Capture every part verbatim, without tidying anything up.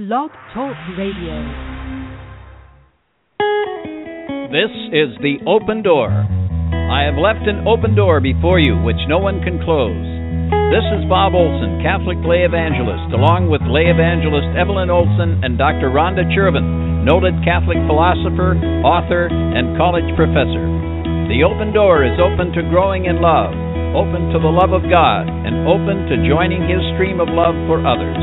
Blog Talk Radio. This is the open door. I have left an open door before you which no one can close. This is Bob Olson, Catholic lay evangelist, along with lay evangelist Evelyn Olson and Doctor Rhonda Chervin, noted Catholic philosopher, author, and college professor. The open door is open to growing in love, open to the love of God, and open to joining His stream of love for others.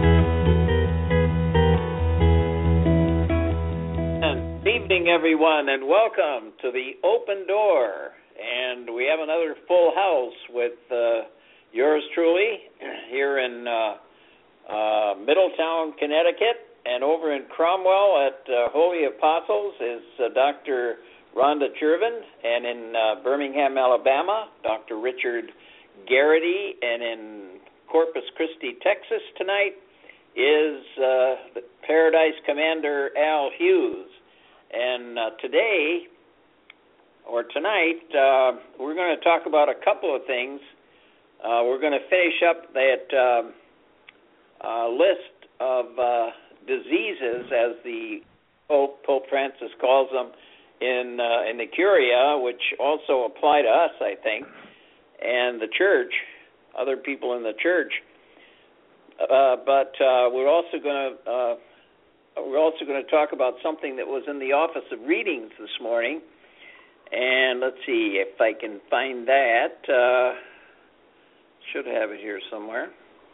Good evening, everyone, and welcome to the open door. And we have another full house with uh, yours truly here in uh, uh, Middletown, Connecticut, and over in Cromwell at uh, Holy Apostles is uh, Doctor Rhonda Chervin, and in uh, Birmingham, Alabama, Doctor Richard Garrity, and in Corpus Christi, Texas tonight is uh, the Paradise Commander Al Hughes. And uh, today, or tonight, uh, we're going to talk about a couple of things. Uh, we're going to finish up that uh, uh, list of uh, diseases, as the Pope, Pope Francis calls them, in uh, in the Curia, which also apply to us, I think, and the Church, other people in the Church. Uh, but uh, we're also going to uh, we're also going to talk about something that was in the Office of Readings this morning, and let's see if I can find that. Uh, should have it here somewhere.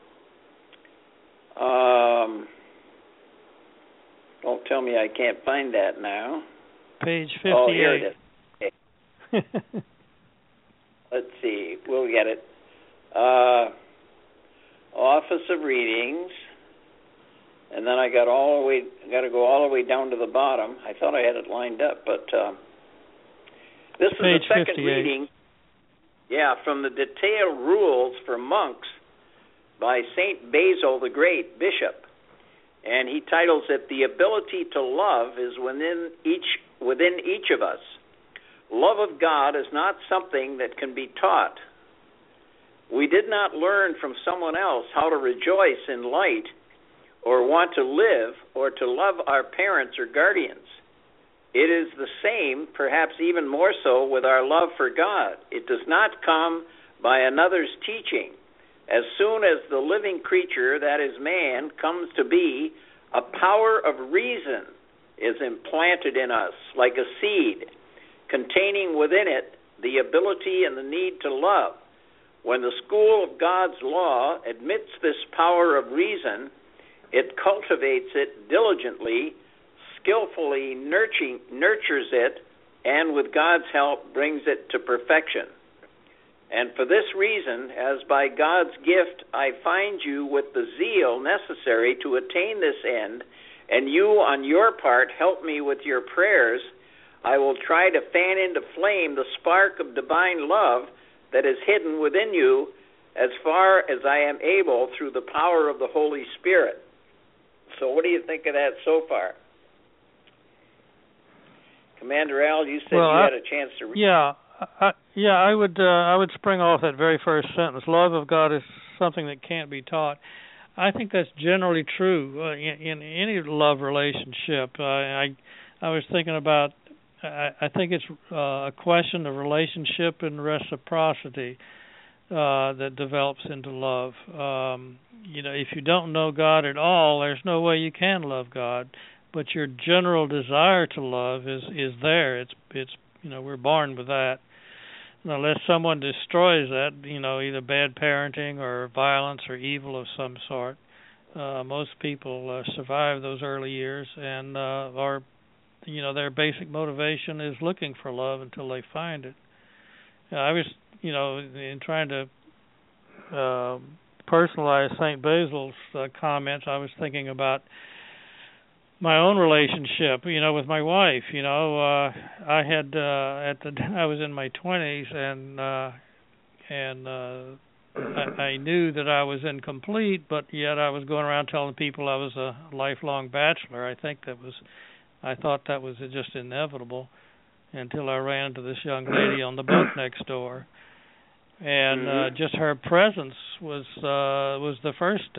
Um, don't tell me I can't find that now. Page fifty-eight. Oh, here it is. Okay. Let's see. We'll get it. Uh, Office of Readings. And then I got all the way, got to go all the way down to the bottom. I thought I had it lined up, but uh, this is Page the second fifty-eight. reading. Yeah, from the Detailed Rules for Monks by Saint Basil the Great, Bishop, and he titles it "The Ability to Love is within each within each of us. Love of God is not something that can be taught. We did not learn from someone else how to rejoice in light, or want to live, or to love our parents or guardians. It is the same, perhaps even more so, with our love for God. It does not come by another's teaching. As soon as the living creature, that is man, comes to be, a power of reason is implanted in us, like a seed, containing within it the ability and the need to love. When the school of God's law admits this power of reason, it cultivates it diligently, skillfully nurturing, nurtures it, and with God's help brings it to perfection. And for this reason, as by God's gift I find you with the zeal necessary to attain this end, and you on your part help me with your prayers, I will try to fan into flame the spark of divine love that is hidden within you as far as I am able through the power of the Holy Spirit. So what do you think of that so far? Commander Al, you said well, you I, had a chance to read. Yeah, I, yeah, I would uh, I would spring off that very first sentence. Love of God is something that can't be taught. I think that's generally true uh, in, in any love relationship. Uh, I I was thinking about. I, I think it's uh, a question of relationship and reciprocity uh, that develops into love. Um, you know, if you don't know God at all, there's no way you can love God. But your general desire to love is, is there. It's it's you know we're born with that. Unless someone destroys that, you know, either bad parenting or violence or evil of some sort, uh, most people uh, survive those early years and uh, are, you know, their basic motivation is looking for love until they find it. Uh, I was, you know, in trying to uh, personalize Saint Basil's uh, comments, I was thinking about my own relationship, you know, with my wife. You know, uh, I had uh, at the I was in my twenties, and uh, and uh, I, I knew that I was incomplete, but yet I was going around telling people I was a lifelong bachelor. I think that was, I thought that was just inevitable, until I ran into this young lady on the bunk next door. And uh, just her presence was uh, was the first step,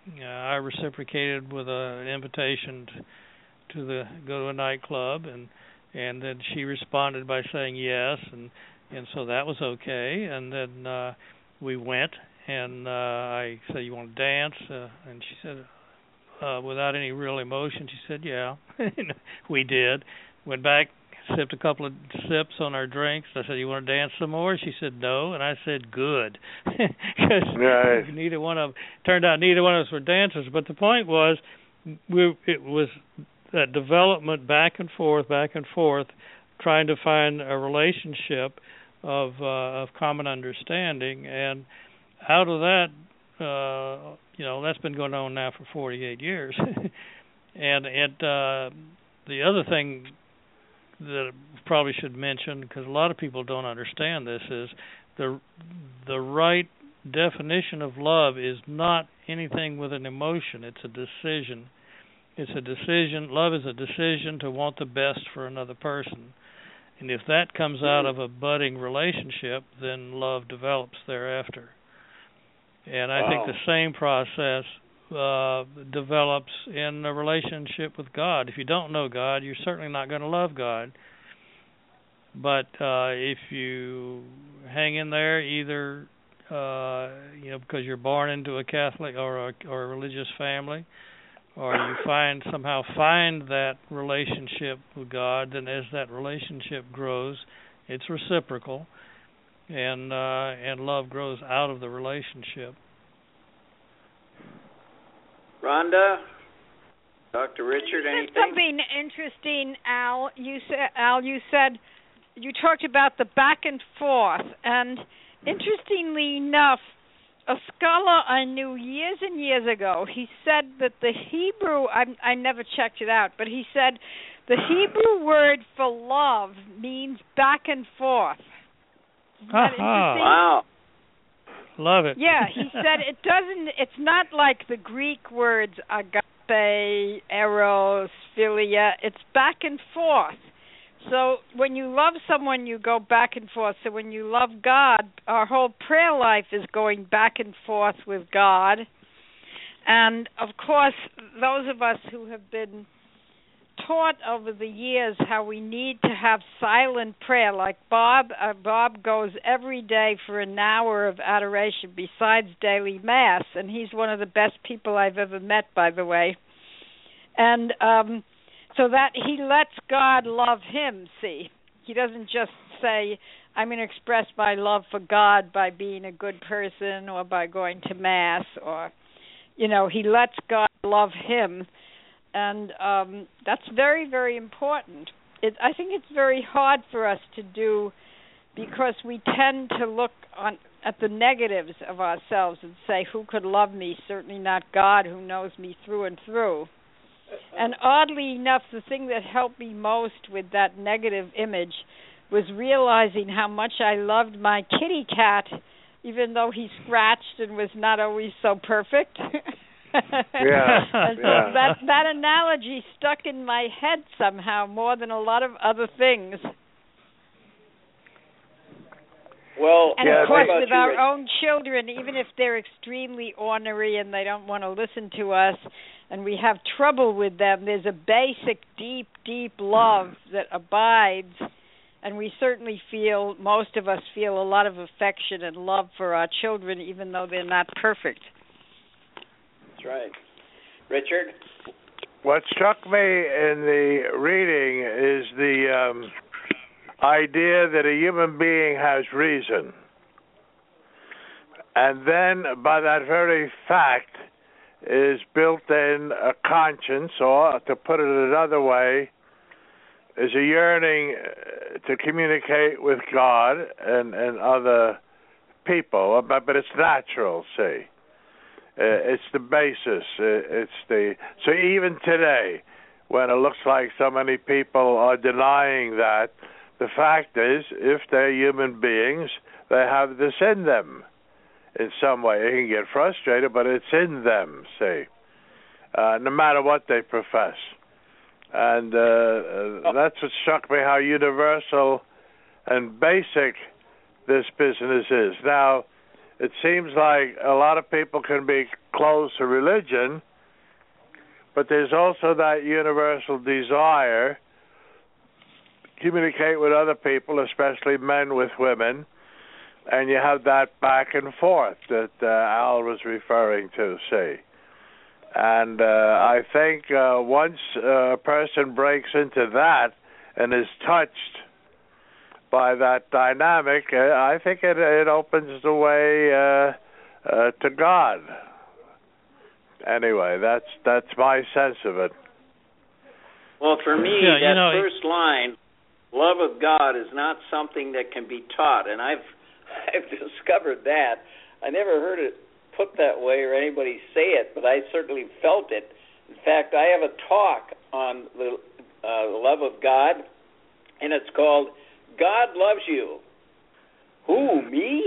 uh, I reciprocated with a, an invitation to, to the go to a nightclub, and and then she responded by saying yes, and and so that was okay. And then uh, we went, and uh, I said, "You want to dance?" Uh, and she said, uh, without any real emotion, she said, "Yeah." We did. Went back, sipped a couple of sips on our drinks. I said, "You want to dance some more?" She said, "No," and I said, "Good," because right. neither one of turned out neither one of us were dancers. But the point was, we it was that development back and forth, back and forth, trying to find a relationship of uh, of common understanding, and out of that, uh, you know, that's been going on now for forty-eight years, and it uh, the other thing that I probably should mention, because a lot of people don't understand this, is the the right definition of love is not anything with an emotion. It's a decision. It's a decision. Love is a decision to want the best for another person. And if that comes out of a budding relationship, then love develops thereafter. And I wow. think the same process uh, develops in a relationship with God. If you don't know God, you're certainly not going to love God. But uh, if you hang in there, either uh, you know because you're born into a Catholic or a, or a religious family, or you find somehow find that relationship with God, then as that relationship grows, it's reciprocal, and uh, and love grows out of the relationship. Rhonda, Doctor Richard, you anything? Said something interesting, Al. You said, Al, you said you talked about the back and forth, and interestingly enough, a scholar I knew years and years ago, he said that the Hebrew, I, I never checked it out, but he said the Hebrew word for love means back and forth. Isn't that interesting? Wow. Love it. Yeah, he said it doesn't, it's not like the Greek words agape, eros, philia, it's back and forth. So when you love someone, you go back and forth. So when you love God, our whole prayer life is going back and forth with God. And, of course, those of us who have been taught over the years how we need to have silent prayer, like Bob, uh, Bob goes every day for an hour of adoration besides daily Mass, and he's one of the best people I've ever met, by the way. And um so that he lets God love him, see. He doesn't just say, I'm going to express my love for God by being a good person or by going to Mass, or, you know, he lets God love him. And um, that's very, very important. It, I think it's very hard for us to do because we tend to look on at the negatives of ourselves and say, who could love me? Certainly not God, who knows me through and through. And oddly enough, the thing that helped me most with that negative image was realizing how much I loved my kitty cat, even though he scratched and was not always so perfect. Yeah. And so yeah. that that analogy stuck in my head somehow more than a lot of other things. Well, and yeah, of course, about with you, our Rich? own children, even if they're extremely ornery and they don't want to listen to us, and we have trouble with them, there's a basic, deep, deep love that abides, and we certainly feel, most of us feel a lot of affection and love for our children, even though they're not perfect. That's right. Richard? What struck me in the reading is the um, idea that a human being has reason. And then, by that very fact, is built in a conscience, or to put it another way, is a yearning to communicate with God and, and other people, but, but it's natural, see. Uh, it's the basis. Uh, it's the so even today, when it looks like so many people are denying that, the fact is, if they're human beings, they have this in them. In some way, they can get frustrated, but it's in them, see, uh, no matter what they profess. And uh, uh, that's what struck me, how universal and basic this business is. Now, it seems like a lot of people can be close to religion, but there's also that universal desire to communicate with other people, especially men with women, and you have that back and forth that uh, Al was referring to, see. And uh, I think uh, once a person breaks into that and is touched by that dynamic, uh, I think it, it opens the way uh, uh, to God. Anyway, that's that's my sense of it. Well, for me, yeah, that you know, first line, love of God, is not something that can be taught, and I've I've discovered that. I never heard it put that way or anybody say it, but I certainly felt it. In fact, I have a talk on the uh, love of God, and it's called God Loves You. Who, me?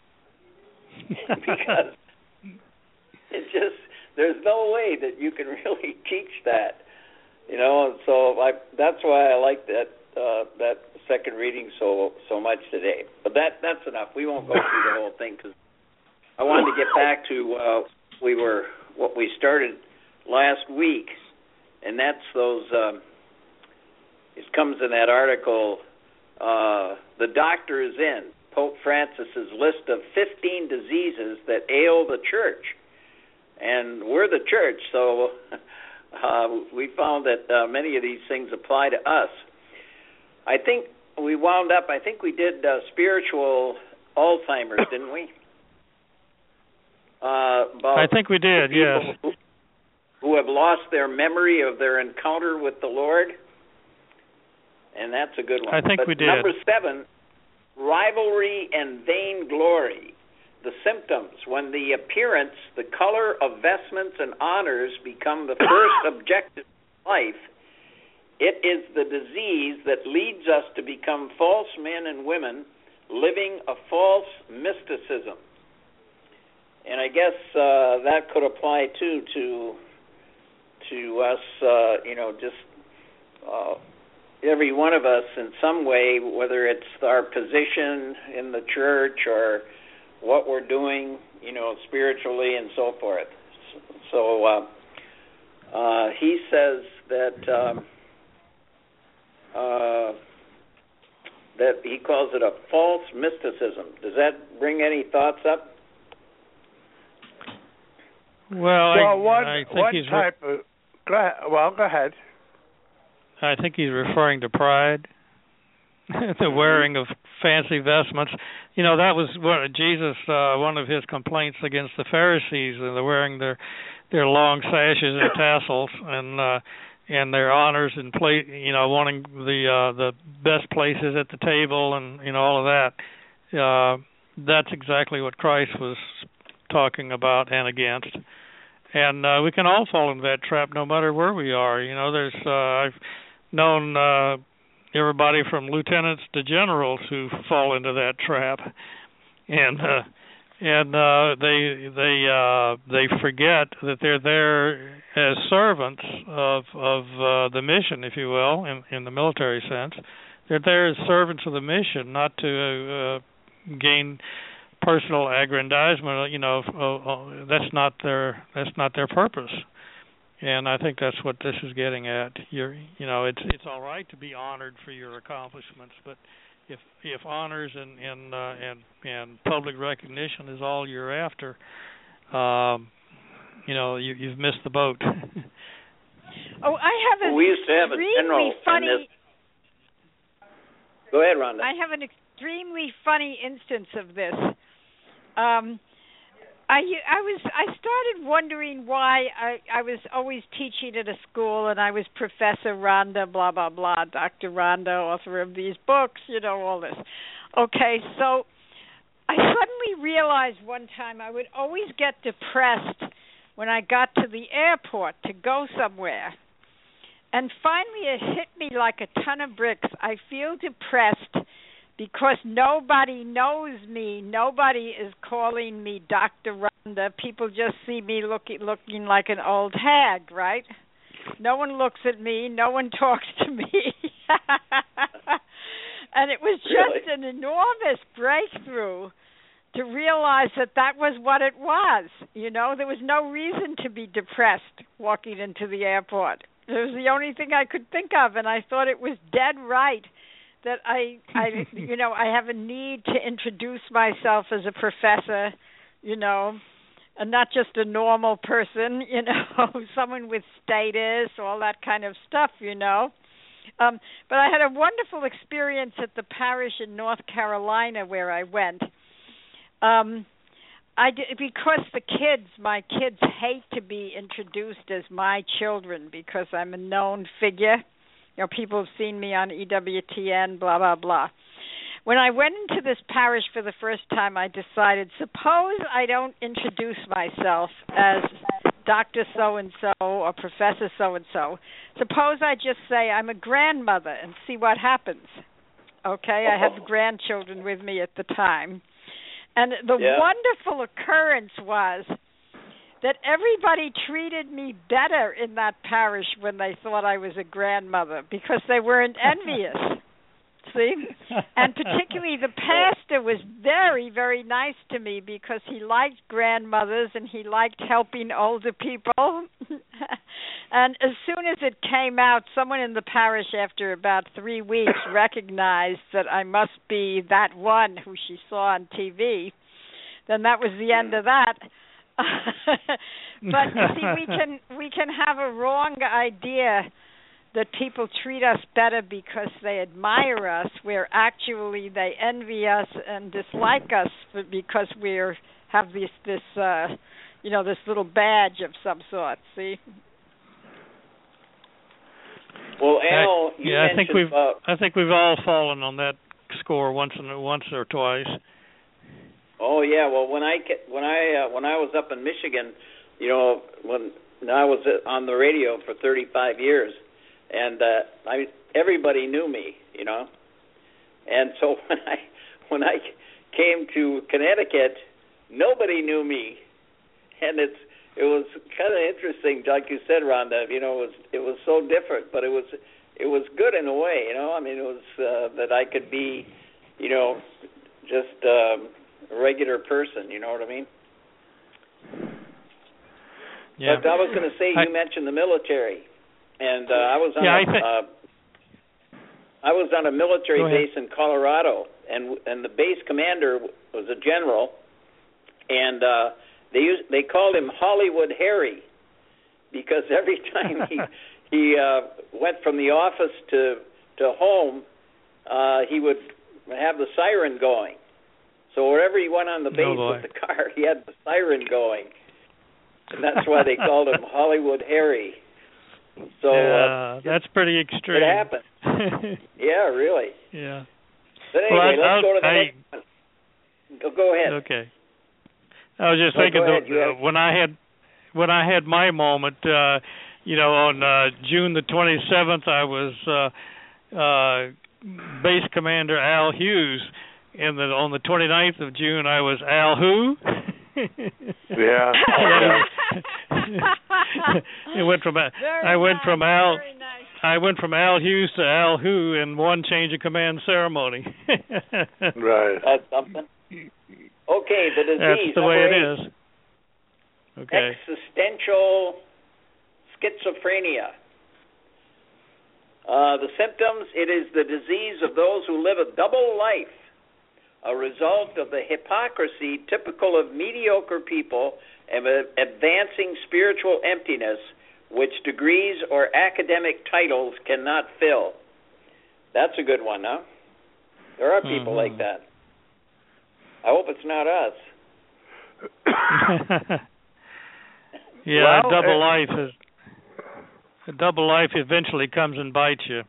Because it just, there's no way that you can really teach that. You know, and so I, that's why I like that uh, that second reading so so much today. But that that's enough. We won't go through the whole thing because I wanted to get back to uh, we were what we started last week, and that's those. Um, it comes in that article. Uh, the doctor is in Pope Francis's list of fifteen diseases that ail the church, and we're the church, so uh, we found that uh, many of these things apply to us. I think we wound up. I think we did uh, spiritual Alzheimer's, didn't we? Uh, I think we did, yes. Who, who have lost their memory of their encounter with the Lord. And that's a good one. I think but we did. Number seven, rivalry and vainglory. The symptoms, when the appearance, the color of vestments and honors become the first objective of life, it is the disease that leads us to become false men and women living a false mysticism. And I guess uh, that could apply too to to us. Uh, you know, just uh, every one of us in some way, whether it's our position in the church or what we're doing, you know, spiritually and so forth. So uh, uh, he says that um, uh, that he calls it a false mysticism. Does that bring any thoughts up? Well, well I, one, I think one he's type re- of, go ahead. Well, go ahead. I think he's referring to pride, the wearing of fancy vestments. You know, that was what Jesus, uh, one of his complaints against the Pharisees, uh, the wearing their their long sashes and tassels and uh, and their honors and plate. You know, wanting the uh, the best places at the table and you know all of that. Uh, that's exactly what Christ was talking about and against. And uh, we can all fall into that trap no matter where we are. You know, there's uh, I've known uh, everybody from lieutenants to generals who fall into that trap, and uh, and uh, they they uh, they forget that they're there as servants of of uh, the mission, if you will, in, in the military sense. They're there as servants of the mission, not to uh, gain personal aggrandizement. You know, uh, uh, that's not their that's not their purpose. And I think that's what this is getting at. You're, you know, it's it's all right to be honored for your accomplishments, but if if honors and and uh, and, and public recognition is all you're after, um, you know, you, you've missed the boat. Oh, I have a we used to have a general funny. in this. Go ahead, Rhonda. I have an extremely funny instance of this. Um, I I was I started wondering why I, I was always teaching at a school and I was Professor Rhonda, blah blah blah, Doctor Rhonda, author of these books, you know, all this. Okay, so I suddenly realized one time I would always get depressed when I got to the airport to go somewhere. And finally it hit me like a ton of bricks. I feel depressed because nobody knows me. Nobody is calling me Doctor Rhonda. People just see me looking looking like an old hag, right? No one looks at me. No one talks to me. And it was just really? an enormous breakthrough to realize that that was what it was. You know, there was no reason to be depressed walking into the airport. It was the only thing I could think of, and I thought it was dead right that I, I, you know, I have a need to introduce myself as a professor, you know, and not just a normal person, you know, someone with status, all that kind of stuff, you know. Um, but I had a wonderful experience at the parish in North Carolina where I went. Um, I did, because the kids, my kids hate to be introduced as my children because I'm a known figure. You know, people have seen me on E W T N, blah, blah, blah. When I went into this parish for the first time, I decided, suppose I don't introduce myself as Doctor So-and-so or Professor So-and-so. Suppose I just say I'm a grandmother and see what happens. Okay, I had grandchildren with me at the time. And the yeah. wonderful occurrence was that everybody treated me better in that parish when they thought I was a grandmother because they weren't envious. See? And particularly the pastor was very, very nice to me because he liked grandmothers and he liked helping older people. And as soon as it came out, someone in the parish after about three weeks recognized that I must be that one who she saw on T V. Then that was the end of that. But you see, we can we can have a wrong idea that people treat us better because they admire us, where actually they envy us and dislike us because we have this this uh, you know this little badge of some sort. See. Well, Al, I, you yeah, I think we've uh, I think we've all fallen on that score once and once or twice. Oh yeah, well when I when I uh, when I was up in Michigan, you know, when I was on the radio for thirty-five years, and uh, I everybody knew me, you know, and so when I when I came to Connecticut, nobody knew me, and it's it was kind of interesting, like you said, Rhonda. You know, it was it was so different, but it was it was good in a way, you know. I mean, it was uh, that I could be, you know, just. Um, A regular person, you know what I mean? Yeah. But I was going to say, you I, mentioned the military, and uh, I was on yeah, a, I, th- uh, I was on a military base in Colorado, and and the base commander was a general, and uh, they used, they called him Hollywood Harry because every time he he uh, went from the office to to home, uh, he would have the siren going. So wherever he went on the base oh with the car, he had the siren going. And that's why they called him Hollywood Harry. So yeah, uh, that's pretty extreme. It happened. Yeah, really. Yeah. But anyway, well, let's I'll, go to the I, next one. Go, go ahead. Okay. I was just no, thinking ahead, that uh, when I had when I had my moment, uh, you know, on uh, June the twenty-seventh, I was uh, uh, Base Commander Al Hughes. And then on the twenty-ninth of June, I was Al who? Yeah. It went from very I went nice, from Al nice. I went from Al Hughes to Al who in one change of command ceremony. Right. That's something. Okay, the disease. That's the way eight. it is. Okay. Existential schizophrenia. Uh, the symptoms: it is the disease of those who live a double life, a result of the hypocrisy typical of mediocre people and advancing spiritual emptiness, which degrees or academic titles cannot fill. That's a good one, huh? There are people mm-hmm. like that. I hope it's not us. Yeah, well, a double uh, life is a double life eventually comes and bites you.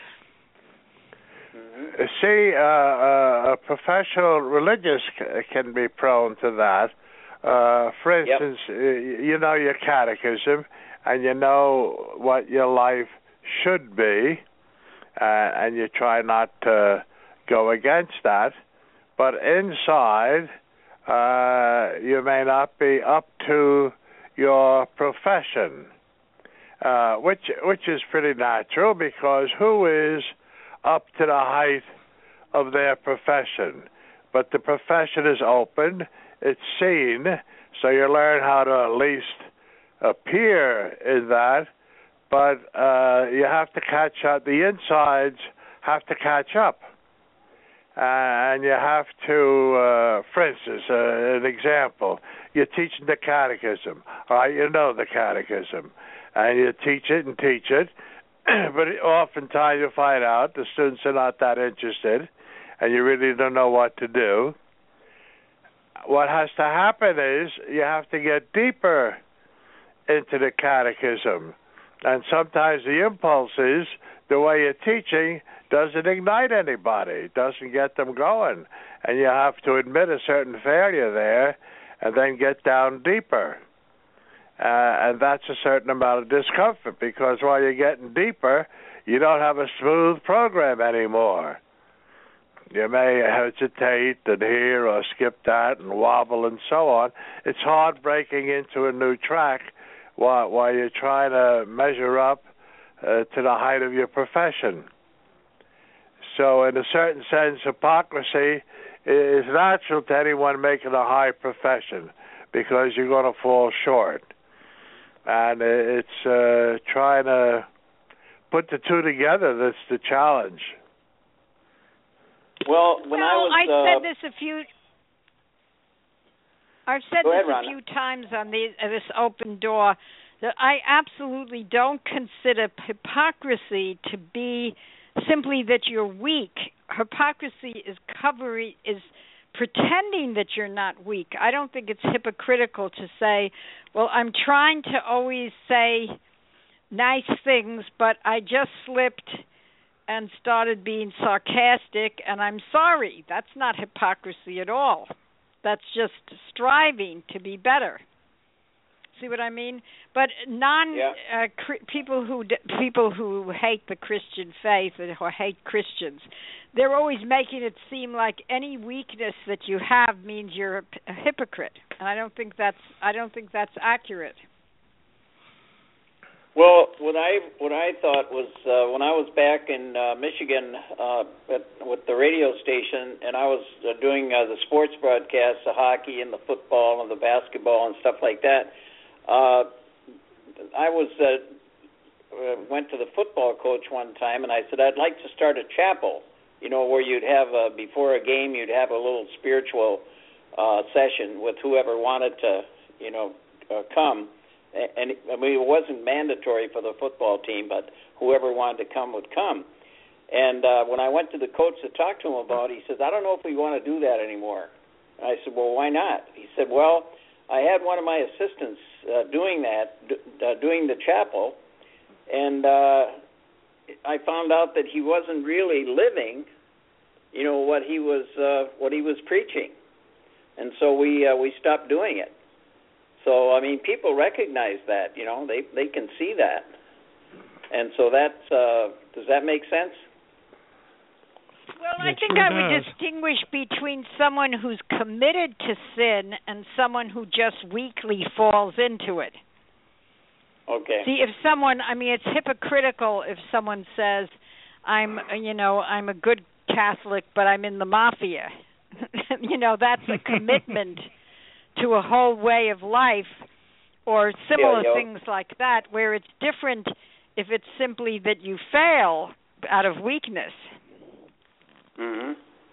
See, uh, uh, a professional religious c- can be prone to that. Uh, for instance, yep. you know your catechism, and you know what your life should be, uh, and you try not to go against that. But inside, uh, you may not be up to your profession, uh, which which is pretty natural, because who is up to the height of their profession? but the profession is open, it's seen, so you learn how to at least appear in that, but uh, you have to catch up. The insides have to catch up. Uh, and you have to, uh, for instance, uh, an example, you're teaching the catechism, all right, you know the catechism, and you teach it and teach it, but oftentimes you find out the students are not that interested, and you really don't know what to do. What has to happen is you have to get deeper into the catechism, and sometimes the impulse is the way you're teaching doesn't ignite anybody, doesn't get them going, and you have to admit a certain failure there and then get down deeper. Uh, and that's a certain amount of discomfort, because while you're getting deeper, you don't have a smooth program anymore. You may hesitate and hear or skip that and wobble and so on. It's hard breaking into a new track while, while you're trying to measure up uh, to the height of your profession. So in a certain sense, hypocrisy is natural to anyone making a high profession, because you're going to fall short. And it's uh, trying to put the two together that's the challenge. Well, when well, I was... I uh, said this a few... I've said Go this ahead, a few times on the, uh, this open door, that I absolutely don't consider hypocrisy to be simply that you're weak. Hypocrisy is covering, is pretending that you're not weak. I don't think it's hypocritical to say, well, I'm trying to always say nice things, but I just slipped and started being sarcastic, and I'm sorry. That's not hypocrisy at all. That's just striving to be better. See what I mean? But non yeah. uh, cr- people who d- people who hate the Christian faith or hate Christians, they're always making it seem like any weakness that you have means you're a, p- a hypocrite, and I don't think that's I don't think that's accurate. Well, what I what I thought was uh, when I was back in uh, Michigan uh, at, with the radio station, and I was uh, doing uh, the sports broadcasts, the hockey and the football and the basketball and stuff like that. Uh, I was uh, uh, went to the football coach one time, and I said I'd like to start a chapel. You know, where you'd have a, before a game, you'd have a little spiritual uh, session with whoever wanted to, you know, uh, come. And I mean, it wasn't mandatory for the football team, but whoever wanted to come would come. And uh, when I went to the coach to talk to him about it, he says, I don't know if we want to do that anymore. And I said, well, why not? He said, well, I had one of my assistants uh, doing that, d- uh, doing the chapel, and uh, I found out that he wasn't really living, you know, what he was uh, what he was preaching. And so we uh, we stopped doing it. So, I mean, people recognize that, you know, they they can see that. And so that's, uh, does that make sense? Well, I It think sure I would does. distinguish between someone who's committed to sin and someone who just weakly falls into it. Okay. See, if someone, I mean, it's hypocritical if someone says, I'm, you know, I'm a good Catholic, but I'm in the mafia. You know, that's a commitment to a whole way of life, or similar yeah, yeah. things like that, where it's different if it's simply that you fail out of weakness. Mm-hmm.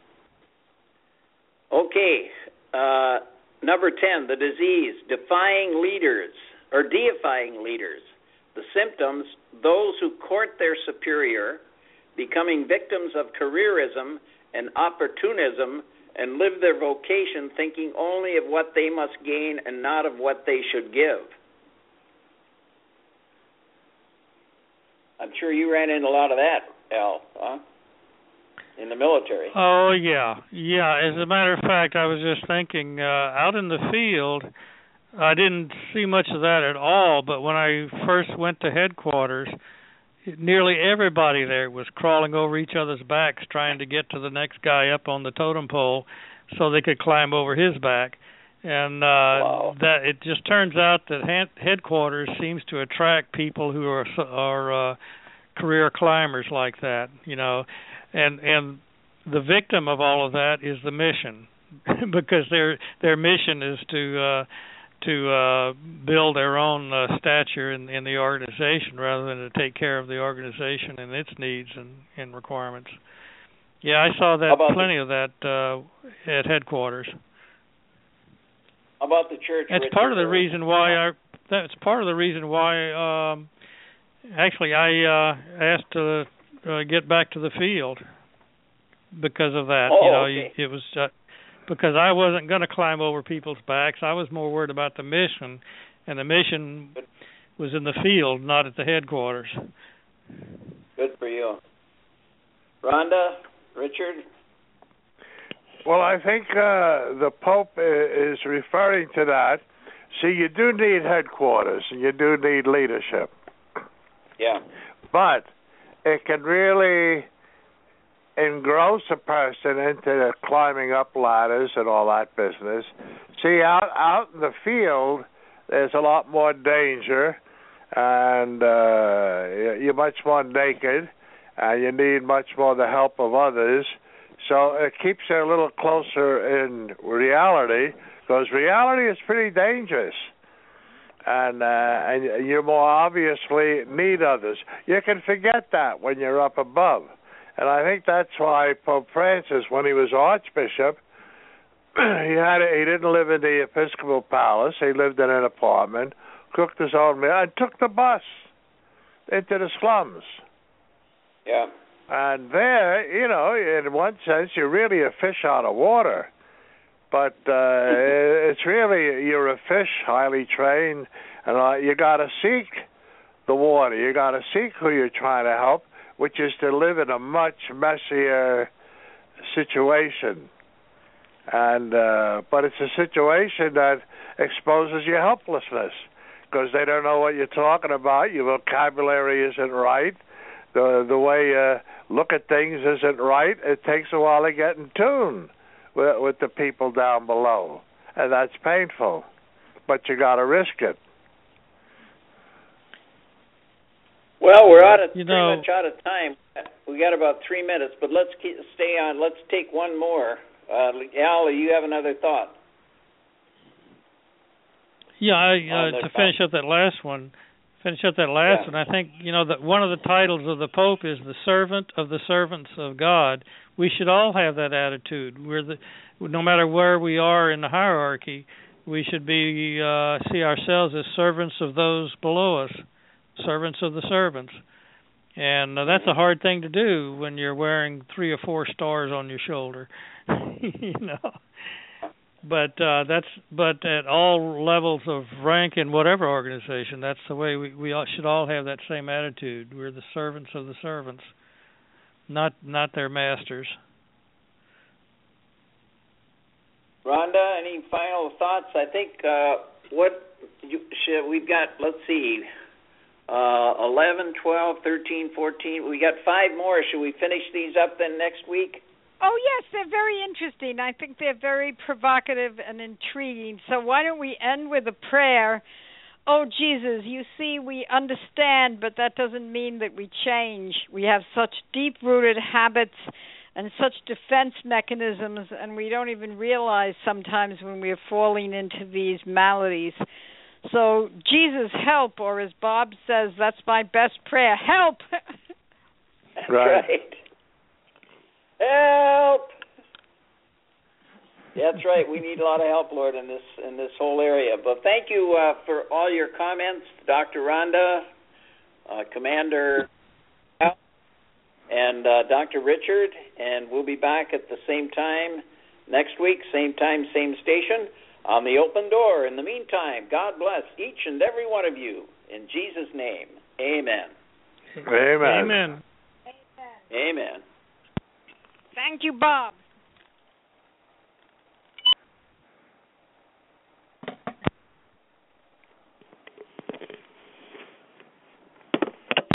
Okay. Uh, number ten, the disease, defying leaders, or deifying leaders. The symptoms, those who court their superior, becoming victims of careerism and opportunism, and live their vocation thinking only of what they must gain and not of what they should give. I'm sure you ran into a lot of that, Al, huh? In the military. Oh, yeah. Yeah, as a matter of fact, I was just thinking, uh, out in the field, I didn't see much of that at all, but when I first went to headquarters, nearly everybody there was crawling over each other's backs trying to get to the next guy up on the totem pole so they could climb over his back. And uh, wow. that it just turns out that ha- headquarters seems to attract people who are are uh, career climbers like that, you know. And and the victim of all of that is the mission. because their their mission is to uh, to uh, build their own uh, stature in, in the organization rather than to take care of the organization and its needs and, and requirements. Yeah, I saw that plenty the, of that uh, at headquarters. How about the church? That's Richard, part of the reason why I. That's part of the reason why. Um, actually, I uh, asked to uh, get back to the field because of that. Oh, you know, okay. it was uh, because I wasn't going to climb over people's backs. I was more worried about the mission, and the mission was in the field, not at the headquarters. Good for you, Rhonda, Richard. Well, I think uh, the Pope is referring to that. See, you do need headquarters, and you do need leadership. Yeah. But it can really engross a person into climbing up ladders and all that business. See, out out in the field, there's a lot more danger, and uh, you're much more naked, and you need much more the help of others. So it keeps you a little closer in reality, because reality is pretty dangerous. And uh, and you more obviously need others. You can forget that when you're up above. And I think that's why Pope Francis, when he was Archbishop, he had a, he didn't live in the Episcopal Palace. He lived in an apartment, cooked his own meal, and took the bus into the slums. Yeah. And there, you know, in one sense, you're really a fish out of water. But uh, it's really, you're a fish, highly trained, and uh, you got to seek the water. You got to seek who you're trying to help, which is to live in a much messier situation. And uh, but it's a situation that exposes your helplessness, because they don't know what you're talking about. Your vocabulary isn't right. The the way you look at things isn't right. It takes a while to get in tune with, with the people down below, and that's painful. But you got to risk it. Well, we're out of you pretty know, much out of time. We got about three minutes, but let's keep, stay on. Let's take one more. Uh, Al, you have another thought? Yeah, I, uh, to finish up that last one. Finish up that last yeah. one. I think, you know, that one of the titles of the Pope is the servant of the servants of God. We should all have that attitude. We're the, no matter where we are in the hierarchy, we should be uh, see ourselves as servants of those below us, servants of the servants. And uh, that's a hard thing to do when you're wearing three or four stars on your shoulder, you know. But uh, that's but at all levels of rank in whatever organization, that's the way we, we all, should all have that same attitude. We're the servants of the servants, not not their masters. Rhonda, any final thoughts? I think uh, what you, should, we've got, let's see, uh, eleven, twelve, thirteen, fourteen. We got five more. Should we finish these up then next week? Oh, yes, they're very interesting. I think they're very provocative and intriguing. So why don't we end with a prayer? Oh, Jesus, you see, we understand, but that doesn't mean that we change. We have such deep-rooted habits and such defense mechanisms, and we don't even realize sometimes when we're falling into these maladies. So, Jesus, help, or as Bob says, that's my best prayer, help! That's right. right. Help! That's right. We need a lot of help, Lord, in this in this whole area. But thank you uh, for all your comments, Doctor Rhonda, uh, Commander Al, and uh, Doctor Richard. And we'll be back at the same time next week, same time, same station, on the Open Door. In the meantime, God bless each and every one of you. In Jesus' name, amen. Amen. Amen. Amen. Thank you, Bob.